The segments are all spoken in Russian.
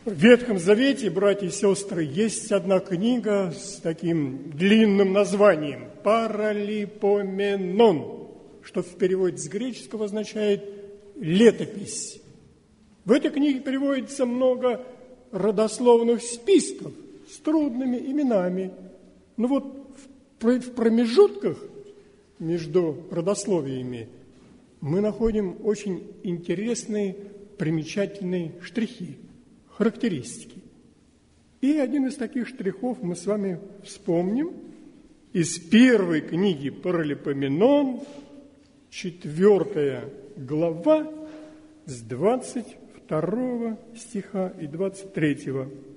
В Ветхом Завете, братья и сестры, есть одна книга с таким длинным названием «Паралипоменон», что в переводе с греческого означает «летопись». В этой книге приводится много родословных списков с трудными именами. Но вот в промежутках между родословиями мы находим очень интересные, примечательные штрихи, характеристики. И один из таких штрихов мы с вами вспомним из первой книги Паралипоменон, 4 глава, с 22 стиха и 23.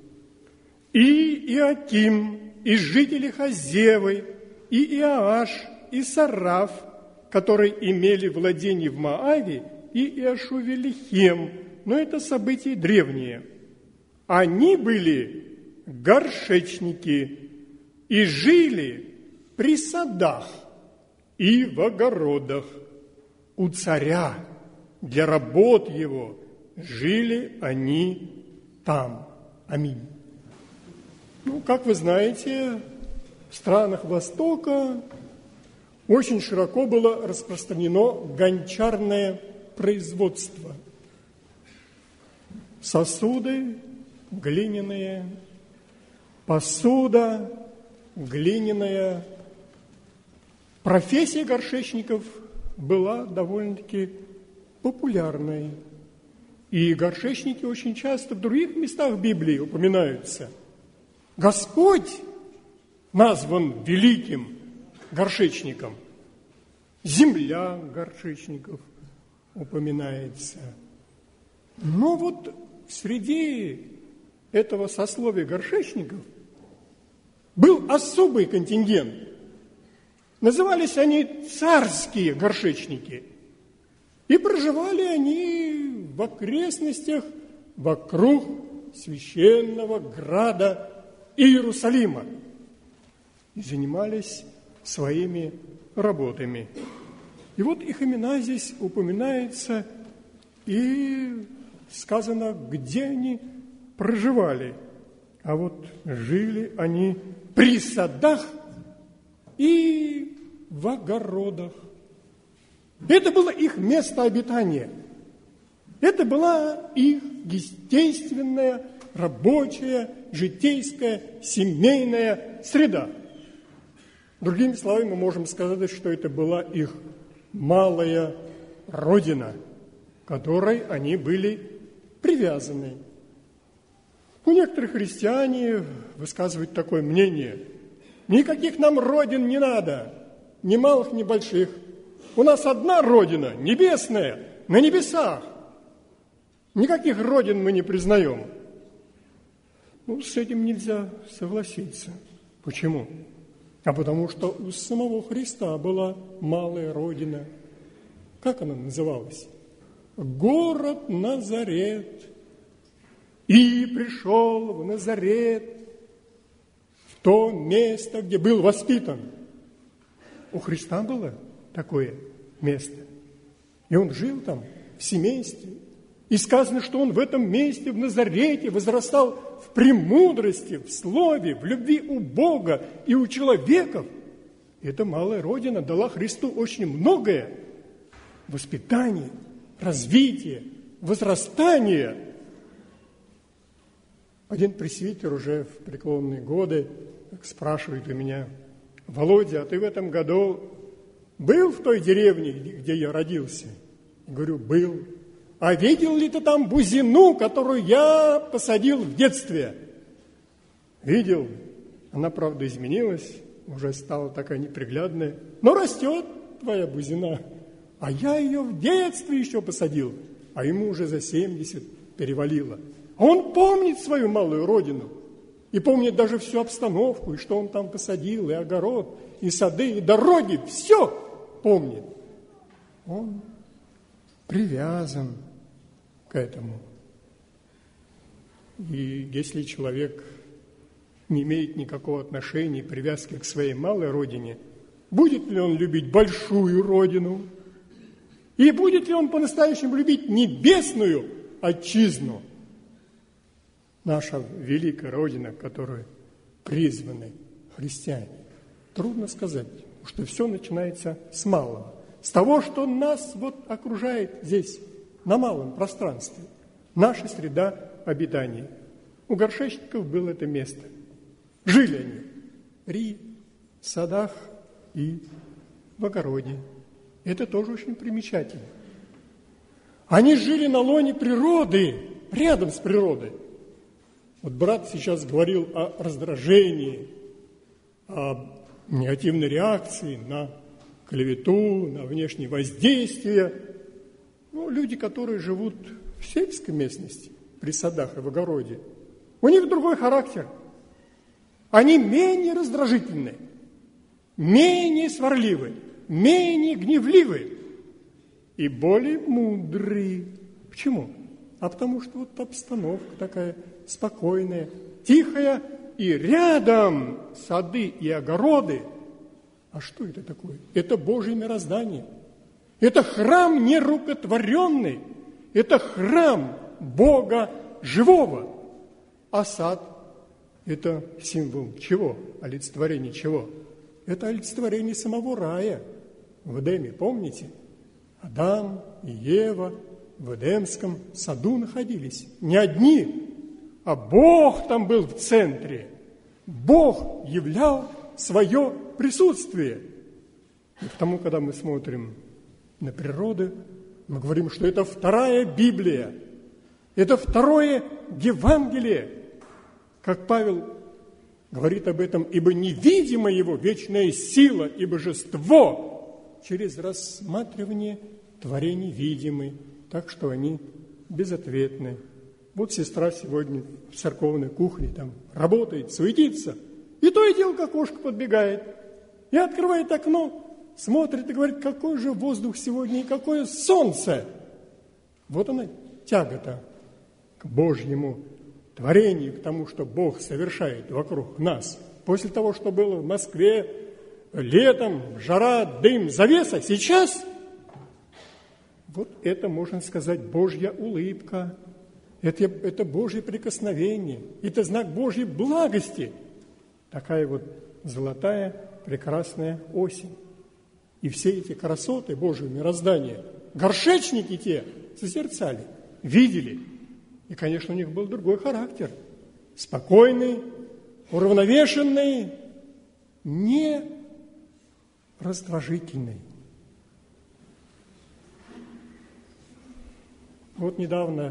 «И Иаким, и жители Хазевы, и Иоаш, и Сараф, которые имели владение в Моаве, и Иошувелихем». Но это события древние. Они были горшечники и жили при садах и в огородах. У царя для работ его жили они там. Аминь. Ну, как вы знаете, в странах Востока очень широко было распространено гончарное производство. Сосуды глиняные, посуда глиняная. Профессия горшечников была довольно-таки популярной. И горшечники очень часто в других местах Библии упоминаются. Господь назван великим горшечником. Земля горшечников упоминается. Но вот среди этого сословия горшечников был особый контингент. Назывались они царские горшечники. И проживали они в окрестностях вокруг священного града Иерусалима и занимались своими работами. И вот их имена здесь упоминаются, и сказано, где они проживали. А вот жили они при садах и в огородах. Это было их место обитания. Это была их естественная, рабочая, житейская, семейная среда. Другими словами, мы можем сказать, что это была их малая родина, к которой они были привязаны. У некоторых христиане высказывают такое мнение: никаких нам родин не надо, ни малых, ни больших. У нас одна родина, небесная, на небесах. Никаких родин мы не признаем. Ну, с этим нельзя согласиться. Почему? А потому что у самого Христа была малая родина. Как она называлась? Город Назарет. И пришел в Назарет, в то место, где был воспитан. У Христа было такое место. И он жил там в семействе. И сказано, что он в этом месте, в Назарете, возрастал в премудрости, в слове, в любви у Бога и у человеков. Эта малая родина дала Христу очень многое. Воспитание, развитие, возрастание. Один пресвитер уже в преклонные годы спрашивает у меня: Володя, а ты в этом году был в той деревне, где я родился? Я говорю, был. А видел ли ты там бузину, которую я посадил в детстве? Видел. Она, правда, изменилась, уже стала такая неприглядная. Но растет твоя бузина. А я ее в детстве еще посадил, а ему уже за 70 перевалило. А он помнит свою малую родину. И помнит даже всю обстановку, и что он там посадил, и огород, и сады, и дороги. Все помнит. Он привязан к этому. И если человек не имеет никакого отношения, привязки к своей малой родине, будет ли он любить большую родину? И будет ли он по-настоящему любить небесную отчизну? наша великая Родина, к которой призваны христиане? Трудно сказать, что все начинается с малого. С того, что нас вот окружает здесь, на малом пространстве. Наша среда обитания. У горшечников было это место. Жили они при садах и в огороде. Это тоже очень примечательно. Они жили на лоне природы, рядом с природой. Вот брат сейчас говорил о раздражении, о негативной реакции на клевету, на внешнее воздействие. Люди, которые живут в сельской местности, при садах и в огороде, у них другой характер. Они менее раздражительны, менее сварливы, менее гневливы и более мудрые. Почему? А потому что вот обстановка такая спокойная, тихая, и рядом сады и огороды. А что это такое? Это Божье мироздание. Это храм нерукотворенный. Это храм Бога живого. А сад – это символ чего? Олицетворение чего? Это олицетворение самого рая в Эдеме. Помните? Адам и Ева в Эдемском саду находились. Не одни, а Бог там был в центре. Бог являл свое присутствие. И потому, когда мы смотрим на природу, мы говорим, что это вторая Библия, это второе Евангелие. Как Павел говорит об этом, ибо невидимо его вечная сила и божество через рассматривание творений видимы, так что они безответны. Вот сестра сегодня в церковной кухне там работает, суетится, и то и дело к окошку подбегает, и открывает окно, смотрит и говорит, какой же воздух сегодня и какое солнце. Вот она тяга-то к Божьему творению, к тому, что Бог совершает вокруг нас. После того, что было в Москве летом, жара, дым, завеса, сейчас вот это, можно сказать, Божья улыбка. Это Божье прикосновение, это знак Божьей благости. Такая вот золотая, прекрасная осень. И все эти красоты Божьего мироздания горшечники те созерцали, видели. И, конечно, у них был другой характер. Спокойный, уравновешенный, не раздражительный. Вот недавно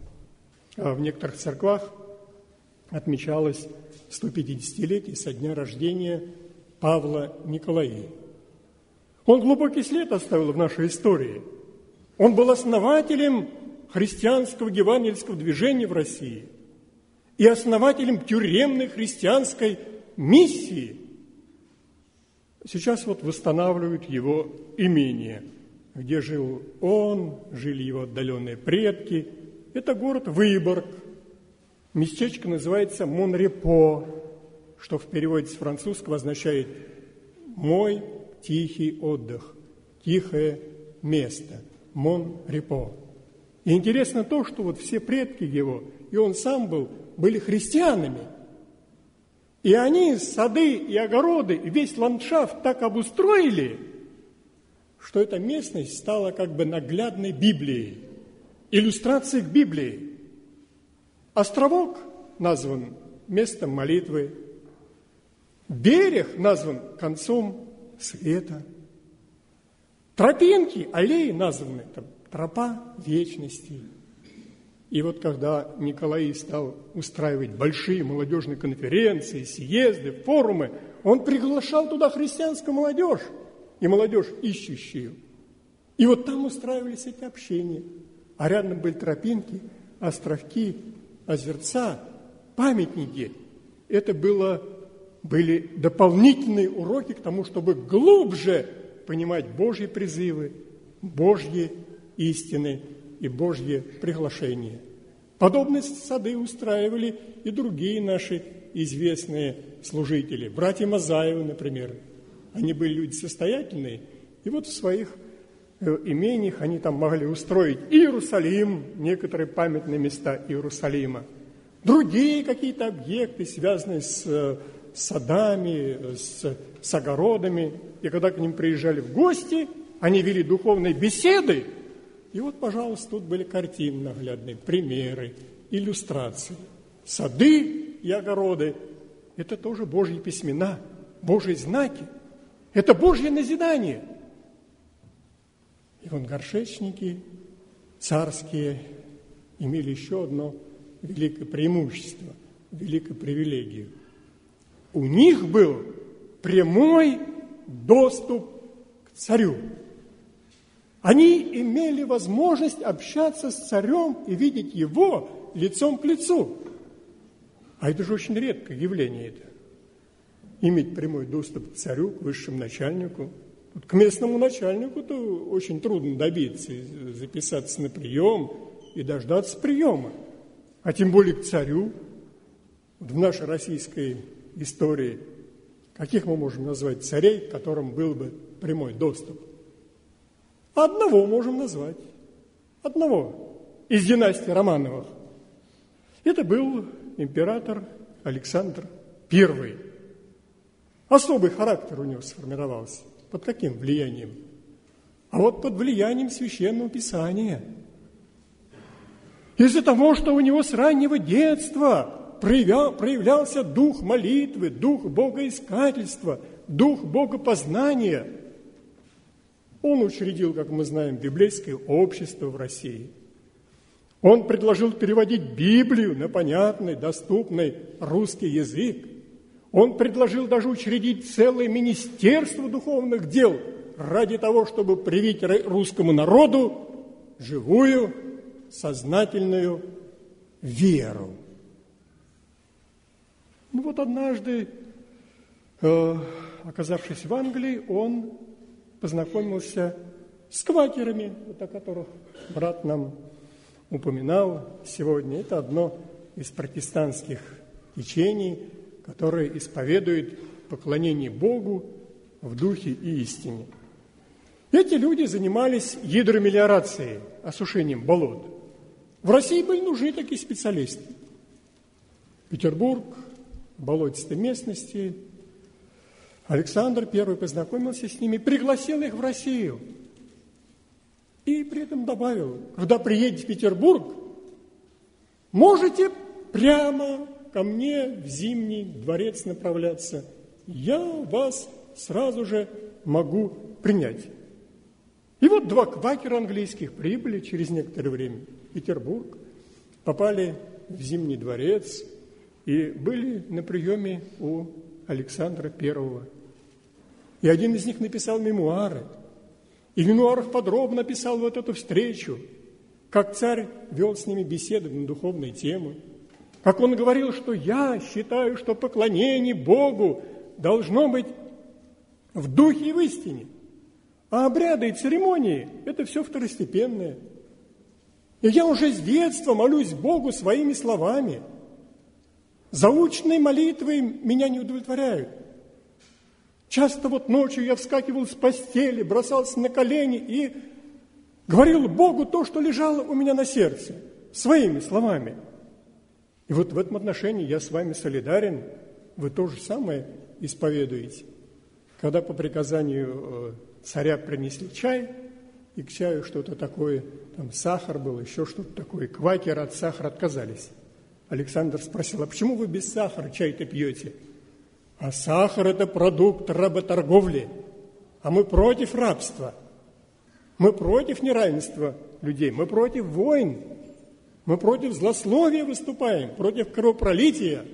в некоторых церквах отмечалось 150-летие со дня рождения Павла Николаи. Он глубокий след оставил в нашей истории. Он был основателем христианского евангельского движения в России и основателем тюремной христианской миссии. Сейчас вот восстанавливают его имение, где жил он, жили его отдаленные предки. Это город Выборг. Местечко называется Монрепо, что в переводе с французского означает «мой тихий отдых», «тихое место», Монрепо. И интересно то, что вот все предки его, и он сам были христианами. И они сады и огороды, и весь ландшафт так обустроили, что эта местность стала как бы наглядной Библией, иллюстрацией к Библии. Островок назван местом молитвы, берег назван концом света, тропинки, аллеи названы тропа вечности. И вот когда Николай стал устраивать большие молодежные конференции, съезды, форумы, он приглашал туда христианскую молодежь и молодежь ищущую. И вот там устраивались эти общения. А рядом были тропинки, островки, озерца, памятники. Это были дополнительные уроки к тому, чтобы глубже понимать Божьи призывы, Божьи истины и Божье приглашение. Подобные сады устраивали и другие наши известные служители. Братья Мазаевы, например. Они были люди состоятельные, и вот в своих имениях они там могли устроить Иерусалим, некоторые памятные места Иерусалима. другие какие-то объекты, связанные с садами, с огородами. И когда к ним приезжали в гости, они вели духовные беседы. И вот, пожалуйста, тут были картины наглядные, примеры, иллюстрации. Сады и огороды – это тоже Божьи письмена, Божьи знаки. Это Божье назидание. И вот горшечники царские имели еще одно великое преимущество, великую привилегию. У них был прямой доступ к царю. Они имели возможность общаться с царем и видеть его лицом к лицу. А это же очень редкое явление это. Иметь прямой доступ к царю, к высшему начальнику. Вот к местному начальнику-то очень трудно добиться, записаться на прием и дождаться приема. А тем более к царю. Вот в нашей российской истории каких мы можем назвать царей, к которым был бы прямой доступ? Одного можем назвать. Одного из династии Романовых. Это был император Александр I. Особый характер у него сформировался. Под каким влиянием? А вот под влиянием Священного Писания. Из-за того, что у него с раннего детства проявлялся дух молитвы, дух богоискательства, дух богопознания. Он учредил, как мы знаем, библейское общество в России. Он предложил переводить Библию на понятный, доступный русский язык. Он предложил даже учредить целое министерство духовных дел ради того, чтобы привить русскому народу живую, сознательную веру. Ну вот однажды, оказавшись в Англии, он познакомился с квакерами, вот о которых брат нам упоминал сегодня. Это одно из протестантских течений, которое исповедует поклонение Богу в духе и истине. Эти люди занимались гидромелиорацией, осушением болот. В России были нужны такие специалисты. Петербург, болотистой местности. Александр I познакомился с ними, пригласил их в Россию. И при этом добавил, когда приедете в Петербург, можете прямо ко мне в Зимний дворец направляться. Я вас сразу же могу принять. И вот два квакера английских прибыли через некоторое время в Петербург, попали в Зимний дворец и были на приеме у Александра I. И один из них написал мемуары. И в мемуарах подробно описал вот эту встречу, как царь вел с ними беседы на духовные темы, как он говорил, что я считаю, что поклонение Богу должно быть в духе и в истине, а обряды и церемонии – это все второстепенное. И я уже с детства молюсь Богу своими словами. Заученные молитвы меня не удовлетворяют. Часто вот ночью я вскакивал с постели, бросался на колени и говорил Богу то, что лежало у меня на сердце, своими словами. И вот в этом отношении я с вами солидарен, вы то же самое исповедуете. Когда по приказанию царя принесли чай, и к чаю что-то такое, там сахар был, еще что-то такое, квакеры от сахара отказались. Александр спросил, а почему вы без сахара чай-то пьете? А сахар – это продукт работорговли, а мы против рабства. Мы против неравенства людей, мы против войн, мы против злословия выступаем, против кровопролития.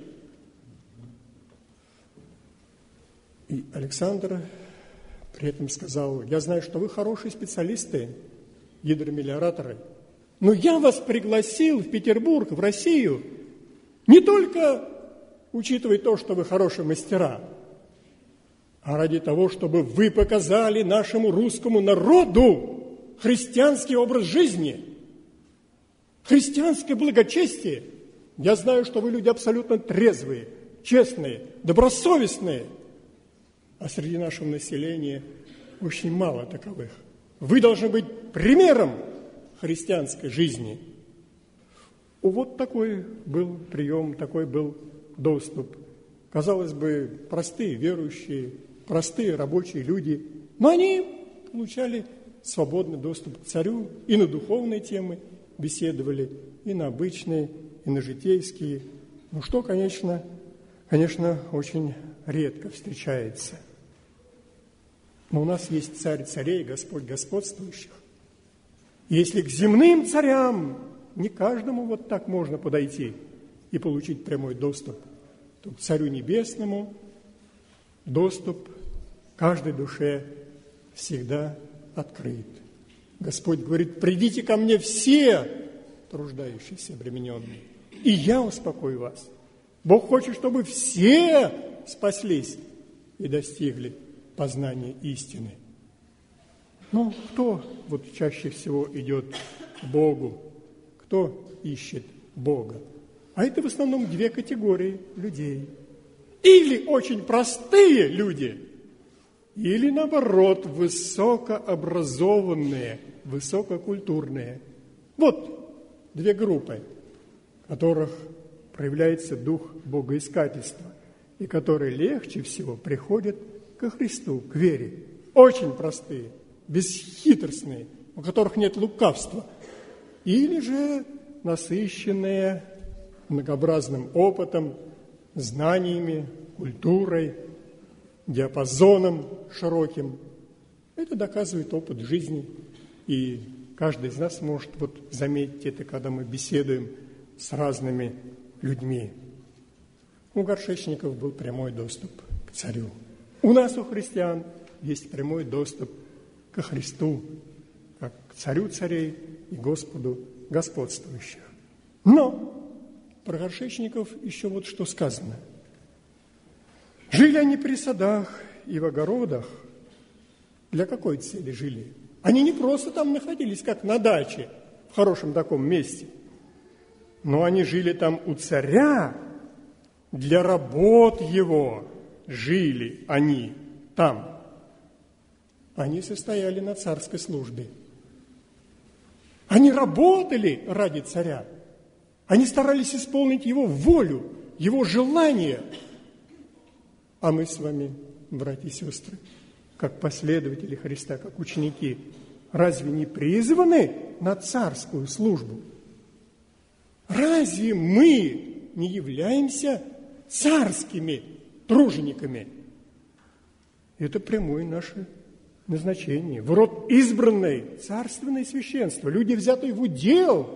И Александр при этом сказал, я знаю, что вы хорошие специалисты, гидромелиораторы, но я вас пригласил в Петербург, в Россию, не только учитывая то, что вы хорошие мастера, а ради того, чтобы вы показали нашему русскому народу христианский образ жизни, христианское благочестие. Я знаю, что вы люди абсолютно трезвые, честные, добросовестные, а среди нашего населения очень мало таковых. Вы должны быть примером христианской жизни. Вот такой был прием, такой был доступ. Казалось бы, простые верующие, простые рабочие люди, но они получали свободный доступ к царю и на духовные темы беседовали, и на обычные, и на житейские. Ну что, конечно, очень редко встречается. Но у нас есть царь царей, Господь господствующих. И если к земным царям не каждому вот так можно подойти и получить прямой доступ, то к Царю Небесному доступ каждой душе всегда открыт. Господь говорит: придите ко мне все труждающиеся, обремененные, и я успокою вас. Бог хочет, чтобы все спаслись и достигли познания истины. Но кто вот чаще всего идет к Богу? Кто ищет Бога? А это в основном две категории людей. Или очень простые люди, или, наоборот, высокообразованные, высококультурные. Вот две группы, в которых проявляется дух богоискательства, и которые легче всего приходят ко Христу, к вере. Очень простые, бесхитростные, у которых нет лукавства. Или же насыщенные многообразным опытом, знаниями, культурой, диапазоном широким. Это доказывает опыт жизни. И каждый из нас может вот заметить это, когда мы беседуем с разными людьми. У горшечников был прямой доступ к царю. У нас, у христиан, есть прямой доступ ко Христу, как к царю царей и Господу господствующих. Но про горшечников еще вот что сказано. Жили они при садах и в огородах. Для какой цели жили? Они не просто там находились, как на даче, в хорошем таком месте, но они жили там у царя, для работ его жили они там. Они состояли на царской службе. Они работали ради царя. Они старались исполнить его волю, его желание. А мы с вами, братья и сестры, как последователи Христа, как ученики, разве не призваны на царскую службу? Разве мы не являемся царскими тружениками? Это прямое наше назначение. В род избранной, царственное священство. Люди, взятые в удел,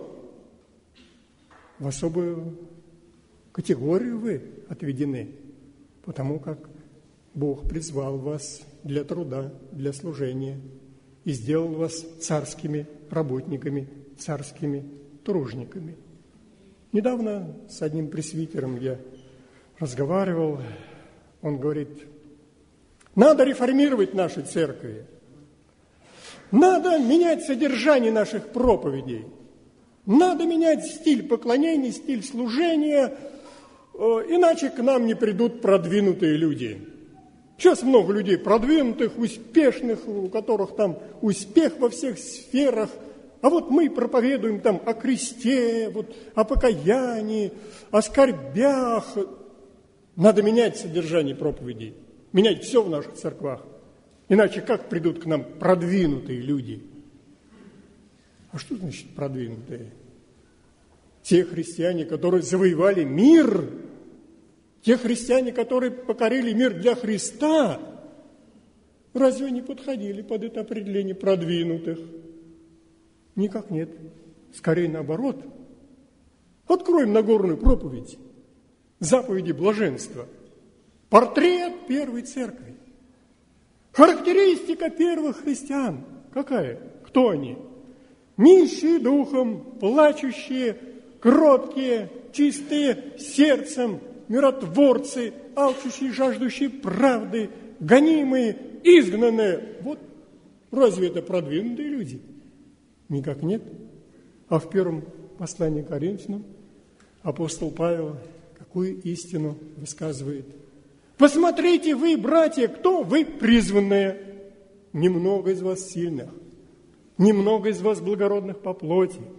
в особую категорию вы отведены, потому как Бог призвал вас для труда, для служения и сделал вас царскими работниками, царскими тружниками. Недавно с одним пресвитером я разговаривал. Он говорит: надо реформировать наши церкви, надо менять содержание наших проповедей, надо менять стиль поклонений, стиль служения, иначе к нам не придут продвинутые люди. Сейчас много людей продвинутых, успешных, у которых там успех во всех сферах. А вот мы проповедуем там о кресте, вот, о покаянии, о скорбях. Надо менять содержание проповедей, менять все в наших церквах. Иначе как придут к нам продвинутые люди? А что значит продвинутые? Те христиане, которые завоевали мир, те христиане, которые покорили мир для Христа, разве они подходили под это определение продвинутых? Никак нет. Скорее наоборот. Откроем Нагорную проповедь, заповеди блаженства, портрет первой церкви, характеристика первых христиан. Какая? Кто они? Нищие духом, плачущие, кроткие, чистые сердцем, миротворцы, алчущие, жаждущие правды, гонимые, изгнанные. Вот разве это продвинутые люди? Никак нет. А в первом послании к Коринфянам апостол Павел какую истину высказывает? Посмотрите вы, братья, кто вы призванные. Немного из вас сильных, немного из вас благородных по плоти,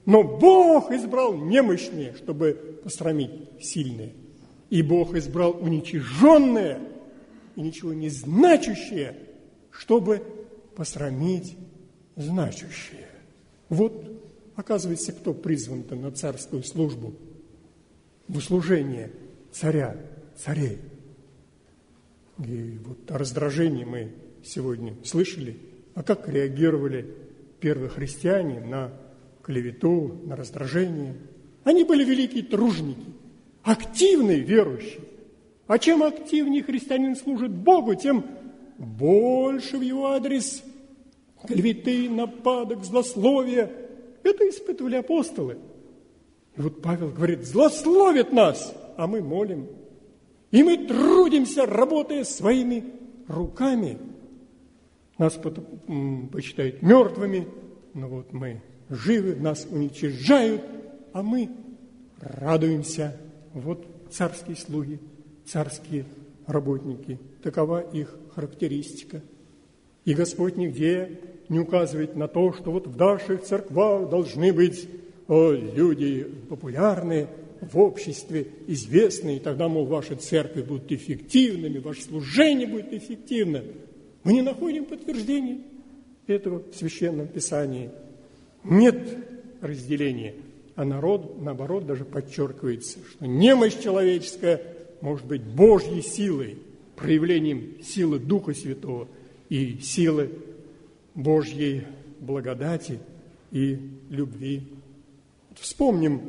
Но Бог избрал немощные, чтобы посрамить сильные. И Бог избрал уничиженное и ничего не значащее, чтобы посрамить значущее. Вот, оказывается, кто призван-то на царскую службу, в услужение царя, царей. И вот о раздражении мы сегодня слышали, а как реагировали первые христиане на клевету, на раздражение. Они были великие труженики, активные верующие. А чем активнее христианин служит Богу, тем больше в его адрес клеветы, нападок, злословия. Это испытывали апостолы. И вот Павел говорит, злословят нас, а мы молим. И мы трудимся, работая своими руками. Нас почитают мертвыми, но вот мы живы, нас уничижают, а мы радуемся. Вот царские слуги, царские работники. Такова их характеристика. И Господь нигде не указывает на то, что вот в наших церквах должны быть люди популярные, в обществе известные, и тогда, мол, ваши церкви будут эффективными, ваше служение будет эффективно. Мы не находим подтверждения этого в Священном Писании. Нет разделения, а народ, наоборот, даже подчеркивается, что немощь человеческая может быть Божьей силой, проявлением силы Духа Святого и силы Божьей благодати и любви. Вспомним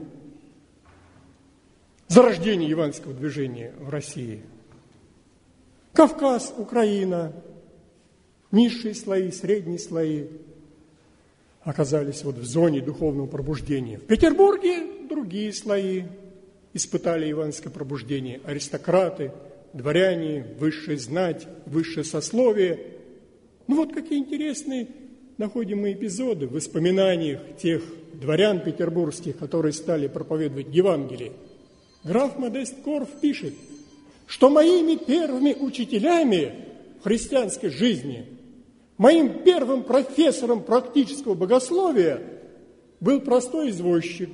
зарождение евангельского движения в России. Кавказ, Украина, низшие слои, средние слои оказались вот в зоне духовного пробуждения. В Петербурге другие слои испытали евангельское пробуждение. Аристократы, дворяне, высшая знать, высшее сословие. Ну вот какие интересные находим мы эпизоды в воспоминаниях тех дворян петербургских, которые стали проповедовать Евангелие. Граф Модест Корф пишет, что моими первыми учителями в христианской жизни, моим первым профессором практического богословия был простой извозчик.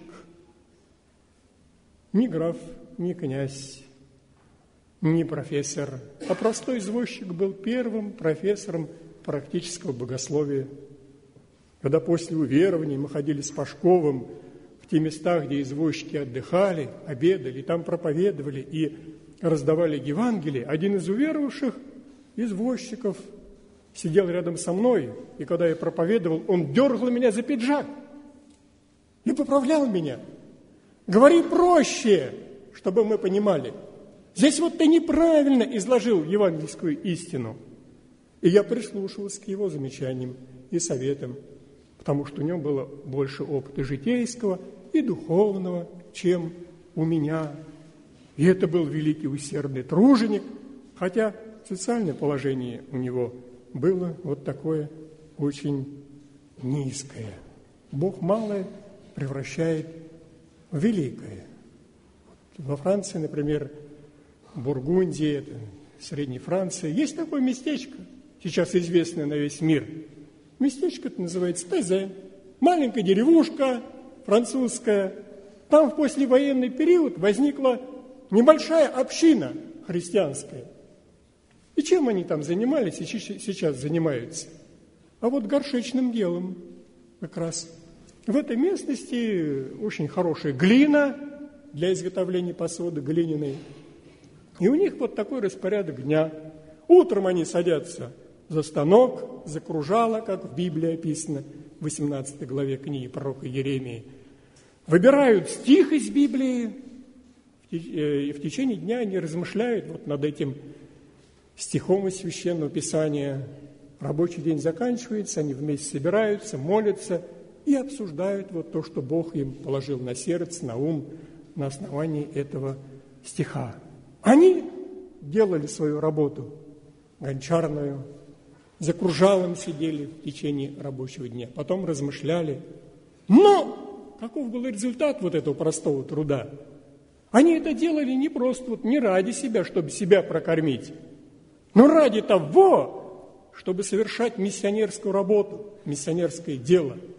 Не граф, не князь, не профессор, а простой извозчик был первым профессором практического богословия. Когда после уверования мы ходили с Пашковым в те места, где извозчики отдыхали, обедали, там проповедовали и раздавали Евангелие, один из уверовавших извозчиков сидел рядом со мной, и когда я проповедовал, он дергал меня за пиджак и поправлял меня. Говори проще, чтобы мы понимали. Здесь вот ты неправильно изложил евангельскую истину. И я прислушивался к его замечаниям и советам, потому что у него было больше опыта житейского и духовного, чем у меня. И это был великий усердный труженик, хотя социальное положение у него было вот такое очень низкое. Бог малое превращает в великое. Во Франции, например, в Бургундии, это Средней Франции, есть такое местечко, сейчас известное на весь мир. Местечко это называется Тезе. Маленькая деревушка французская. Там в послевоенный период возникла небольшая община христианская. И чем они там занимались и сейчас занимаются? А вот горшечным делом как раз. В этой местности очень хорошая глина для изготовления посуды, глиняной. И у них вот такой распорядок дня. Утром они садятся за станок, за кружало, как в Библии описано, в 18 главе книги пророка Иеремии. Выбирают стих из Библии, и в течение дня они размышляют вот над этим стихом из Священного Писания. Рабочий день заканчивается, они вместе собираются, молятся и обсуждают вот то, что Бог им положил на сердце, на ум, на основании этого стиха. Они делали свою работу гончарную, за кружалом сидели в течение рабочего дня, потом размышляли. Но каков был результат вот этого простого труда? Они это делали не просто, вот не ради себя, чтобы себя прокормить, но ради того, чтобы совершать миссионерскую работу, миссионерское дело.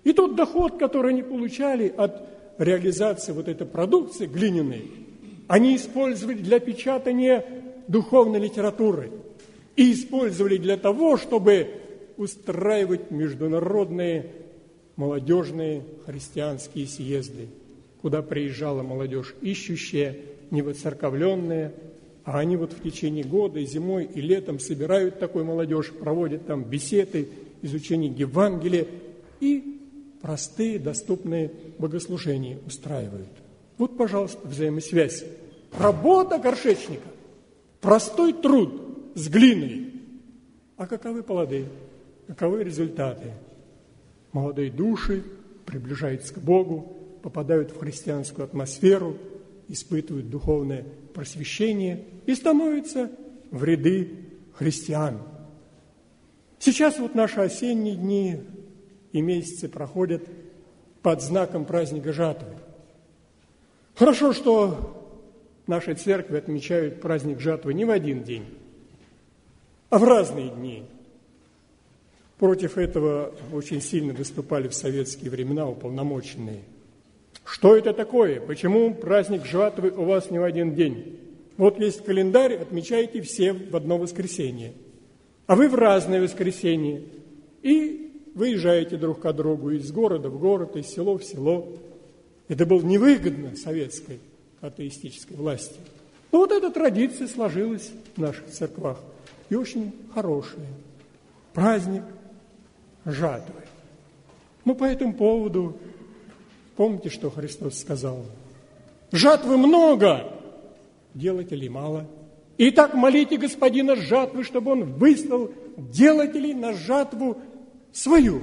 И тот доход, который они получали от реализации вот этой продукции глиняной, они использовали для печатания духовной литературы и использовали для того, чтобы устраивать международные молодежные христианские съезды, куда приезжала молодежь ищущая, невоцерковленная, а они вот в течение года, и зимой, и летом собирают такую молодежь, проводят там беседы, изучение Евангелия и простые, доступные богослужения устраивают. Вот, пожалуйста, взаимосвязь. Работа горшечника, простой труд с глиной. А каковы плоды? Каковы результаты? Молодые души приближаются к Богу, попадают в христианскую атмосферу, испытывают духовное просвещение и становятся в ряды христиан. Сейчас вот наши осенние дни и месяцы проходят под знаком праздника жатвы. Хорошо, что наши церкви отмечают праздник жатвы не в один день, а в разные дни. Против этого очень сильно выступали в советские времена уполномоченные. Что это такое? Почему праздник жатвы у вас не в один день? Вот есть календарь, отмечаете все в одно воскресенье, а вы в разные воскресенья. И выезжаете друг к другу из города в город, из села в село. Это было невыгодно советской атеистической власти. Но вот эта традиция сложилась в наших церквах. И очень хорошая. Праздник жатвы. Ну, по этому поводу, помните, что Христос сказал? Жатвы много, делателей мало. Итак, молите Господина жатвы, чтобы Он выслал делателей на жатву свою.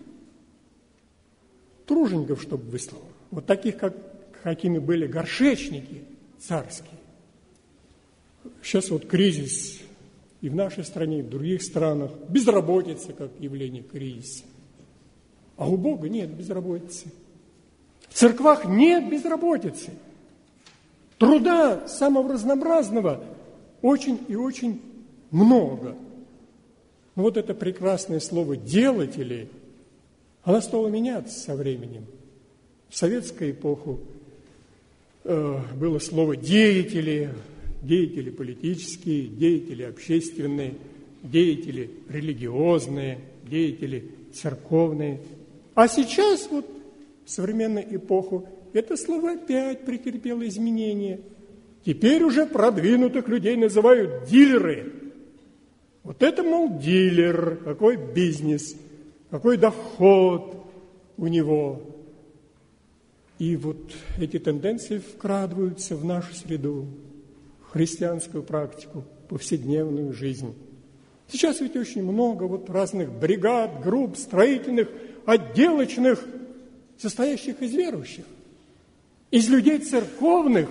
Тружеников, чтобы выслал. Вот таких, какими были горшечники царские. Сейчас вот кризис и в нашей стране, и в других странах. Безработица, как явление кризиса. А у Бога нет безработицы. В церквах нет безработицы. Труда самого разнообразного очень и очень много. Но вот это прекрасное слово «делатели», оно стало меняться со временем. В советскую эпоху было слово «деятели», деятели политические, деятели общественные, деятели религиозные, деятели церковные. А сейчас, вот в современную эпоху, это слово опять претерпело изменения. Теперь уже продвинутых людей называют дилеры. Вот это, мол, дилер, какой бизнес, какой доход у него. И вот эти тенденции вкрадываются в нашу среду, в христианскую практику, повседневную жизнь. Сейчас ведь очень много вот разных бригад, групп, строительных, отделочных, состоящих из верующих, из людей церковных.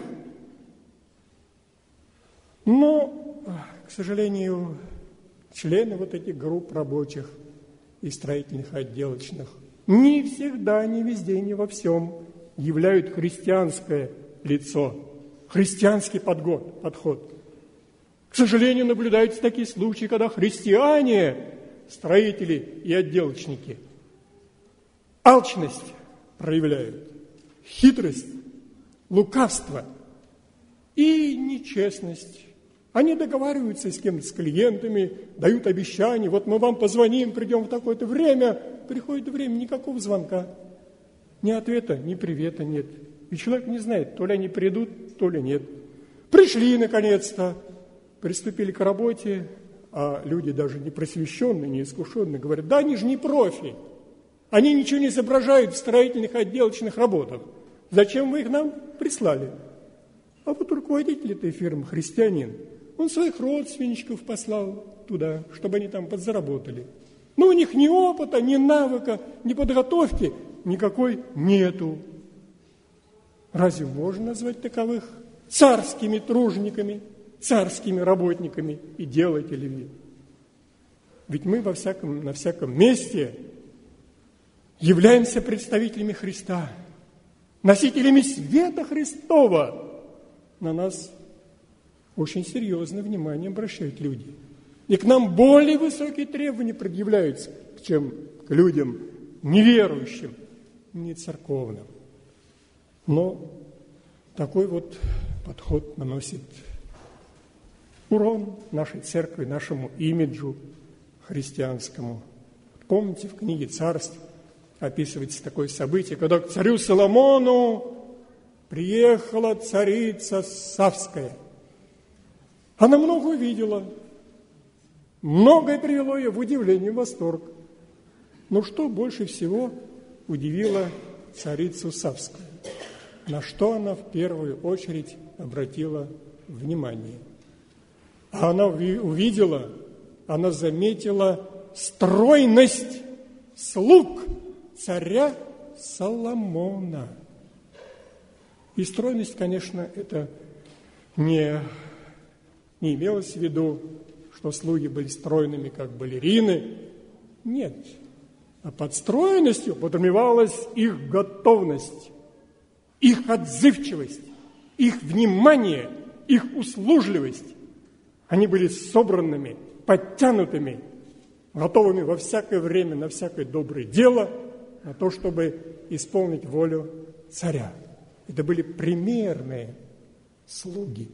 Но, к сожалению, члены вот этих групп рабочих и строительных, отделочных не всегда, не везде, не во всем являют христианское лицо, христианский подход. К сожалению, наблюдаются такие случаи, когда христиане, строители и отделочники, алчность проявляют, хитрость, лукавство и нечестность. Они договариваются с кем-то, с клиентами, дают обещания, вот мы вам позвоним, придем в такое-то время. Приходит время, никакого звонка, ни ответа, ни привета нет. И человек не знает, то ли они придут, то ли нет. Пришли, наконец-то, приступили к работе, а люди даже не просвещенные, не искушенные, говорят, да они же не профи, они ничего не соображают в строительных, отделочных работах. Зачем вы их нам прислали? А вот руководитель этой фирмы, христианин, он своих родственничков послал туда, чтобы они там подзаработали. Но у них ни опыта, ни навыка, ни подготовки никакой нету. Разве можно назвать таковых царскими тружениками, царскими работниками и делателями? Ведь мы на всяком месте являемся представителями Христа, носителями света Христова. На нас очень серьезное внимание обращают люди. И к нам более высокие требования предъявляются, чем к людям неверующим, не церковным. Но такой вот подход наносит урон нашей церкви, нашему имиджу христианскому. Помните, в книге «Царств» описывается такое событие, когда к царю Соломону приехала царица Савская. Она много видела, многое привело ее в удивление и восторг. Но что больше всего удивило царицу Савскую? На что она в первую очередь обратила внимание? Она увидела, она заметила стройность слуг царя Соломона. И стройность, конечно, это не имелось в виду, что слуги были стройными, как балерины. Нет. А под стройностью подразумевалась их готовность, их отзывчивость, их внимание, их услужливость. Они были собранными, подтянутыми, готовыми во всякое время на всякое доброе дело, на то, чтобы исполнить волю царя. Это были примерные слуги.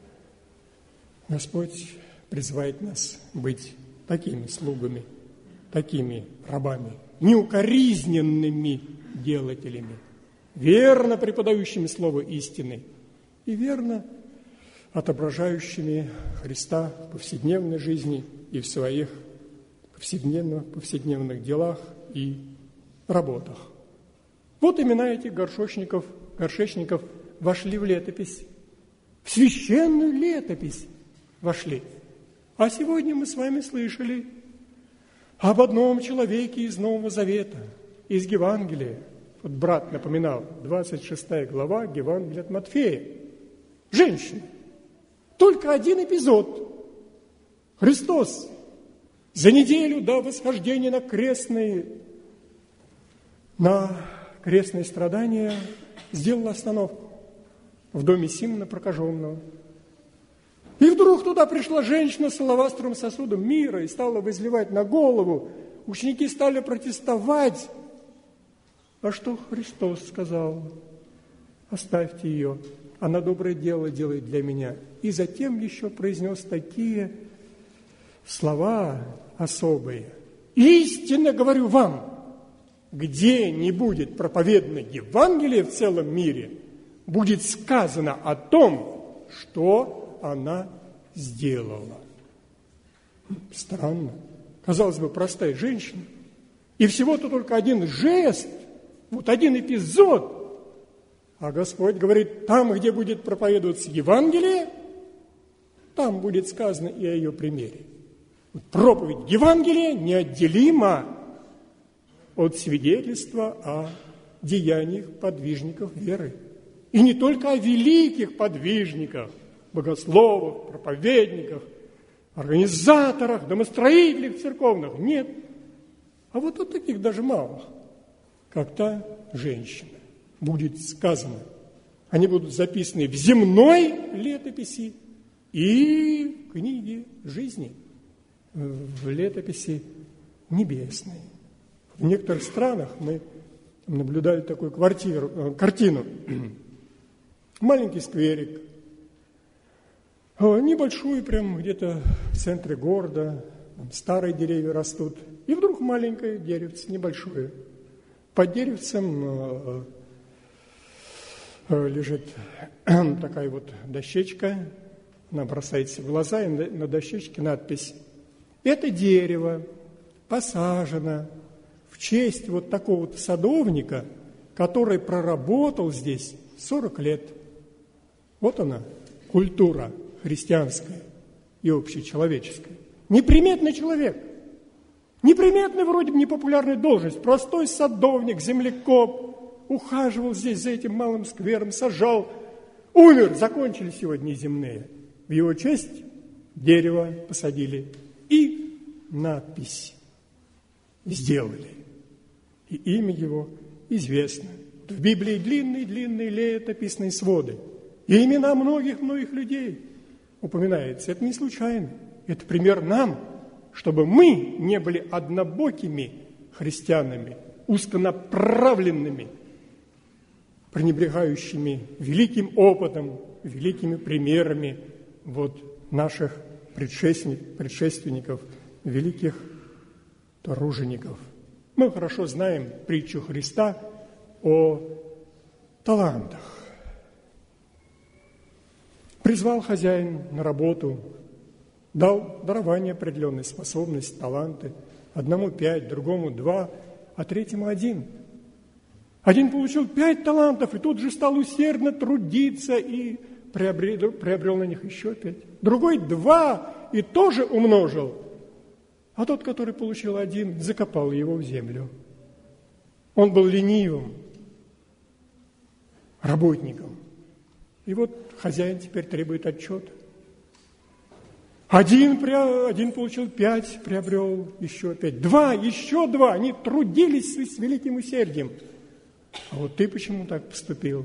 Господь призывает нас быть такими слугами, такими рабами, неукоризненными делателями, верно преподающими слово истины и верно отображающими Христа в повседневной жизни и в своих повседневных делах и работах. Вот имена этих горшечников вошли в летопись, в священную летопись вошли. А сегодня мы с вами слышали об одном человеке из Нового Завета, из Евангелия. Вот брат напоминал, 26 глава Евангелия от Матфея. Женщина. Только один эпизод. Христос за неделю до восхождения на крестные страдания сделал остановку в доме Симона Прокаженного. И вдруг туда пришла женщина с алавастровым сосудом мира и стала возливать на голову. Ученики стали протестовать. А что Христос сказал? Оставьте ее, она доброе дело делает для меня. И затем еще произнес такие слова особые. Истинно говорю вам, где не будет проповедано Евангелие в целом мире, будет сказано о том, что она сделала. Странно. Казалось бы, простая женщина. И всего-то только один жест, вот один эпизод. А Господь говорит, там, где будет проповедоваться Евангелие, там будет сказано и о ее примере. Проповедь Евангелия неотделима от свидетельства о деяниях подвижников веры. И не только о великих подвижниках, богословах, проповедниках, организаторах, домостроителях церковных. Нет. А вот от таких даже малых, как та женщина, будет сказано. Они будут записаны в земной летописи и в книге жизни, в летописи небесной. В некоторых странах мы наблюдали такую картину. Маленький скверик, небольшой, прям где-то в центре города, там старые деревья растут, и вдруг маленькое деревце, небольшое. Под деревцем лежит такая вот дощечка, она бросается в глаза, и на дощечке надпись: «Это дерево посажено в честь вот такого-то садовника, который проработал здесь 40 лет». Вот она, культура христианская и общечеловеческая. Неприметный человек, неприметная вроде бы непопулярная должность, простой садовник, землекоп, ухаживал здесь за этим малым сквером, сажал, умер, закончили сегодня земные. В его честь дерево посадили и надпись сделали. И имя его известно. В Библии длинные летописные своды. И имена многих людей упоминается. Это не случайно. Это пример нам, чтобы мы не были однобокими христианами, узконаправленными, пренебрегающими великим опытом, великими примерами наших предшественников, великих тружеников. Мы хорошо знаем притчу Христа о талантах. Призвал хозяин на работу, дал дарование определенной способность, таланты. Одному 5, другому 2, а третьему 1. Один получил 5 талантов, и тут же стал усердно трудиться и приобрел на них еще 5. Другой 2 и тоже умножил. А тот, который получил 1, закопал его в землю. Он был ленивым работником. И хозяин теперь требует отчета. Один получил 5, приобрел еще 5. 2, еще 2. Они трудились с великим усердием. А ты почему так поступил?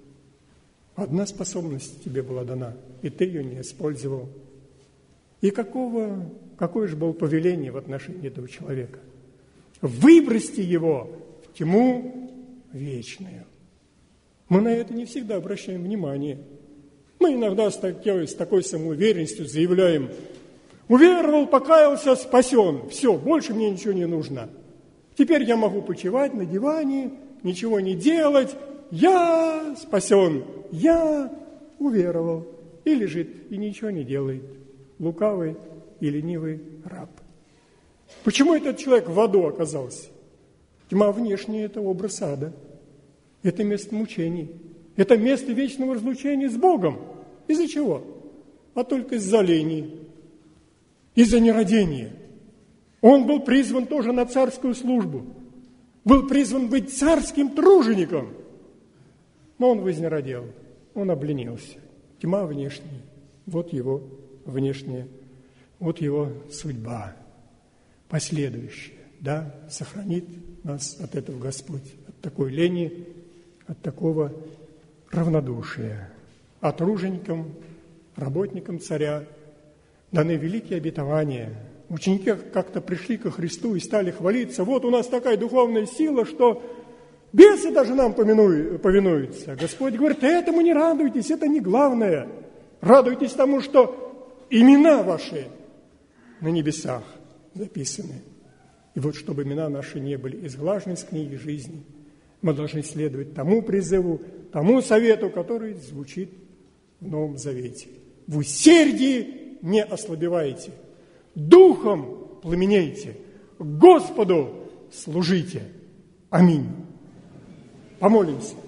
Одна способность тебе была дана, и ты ее не использовал. И какое же было повеление в отношении этого человека? Выбросьте его в тьму вечную. Мы на это не всегда обращаем внимание. Мы иногда с такой самоуверенностью заявляем: уверовал, покаялся, спасен. Все, больше мне ничего не нужно. Теперь я могу почивать на диване, ничего не делать. Я спасен, я уверовал. И лежит, и ничего не делает. Лукавый и ленивый раб. Почему этот человек в аду оказался? Тьма внешняя – это образ ада. Это место мучений. Это место вечного разлучения с Богом. Из-за чего? А только из-за лени, из-за нерадения. Он был призван тоже на царскую службу. Был призван быть царским тружеником. Но он вознеродел, он обленился. Тьма внешняя. Вот его внешняя, вот его судьба. Последующая. Да, сохранит нас от этого Господь. От такой лени, от такого равнодушия. А труженикам, работникам царя даны великие обетования. Ученики как-то пришли ко Христу и стали хвалиться. Вот у нас такая духовная сила, что бесы даже нам повинуются. Господь говорит: этому не радуйтесь, это не главное. Радуйтесь тому, что имена ваши на небесах записаны. И чтобы имена наши не были изглажены из книги жизни, мы должны следовать тому призыву, тому совету, который звучит в Новом Завете. В усердии не ослабевайте, духом пламенейте, Господу служите. Аминь. Помолимся.